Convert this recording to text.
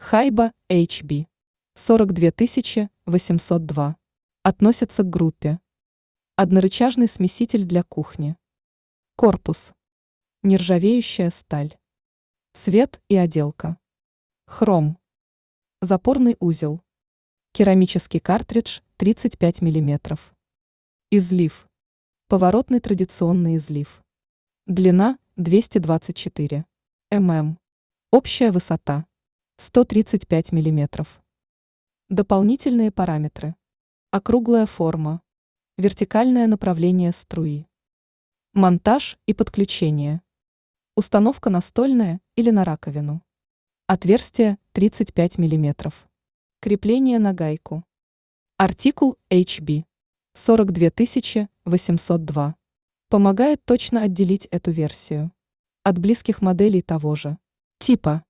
Хайба HB 42802 относится к группе. Однорычажный смеситель для кухни. Корпус. Нержавеющая сталь. Цвет и отделка. Хром. Запорный узел. Керамический картридж 35 мм. Излив. Поворотный традиционный излив. Длина 224 мм. Общая высота 135 мм. Дополнительные параметры. Округлая форма. Вертикальное направление струи. Монтаж и подключение. Установка настольная или на раковину. Отверстие 35 мм. Крепление на гайку. Артикул HB 42802 помогает точно отделить эту версию от близких моделей того же типа.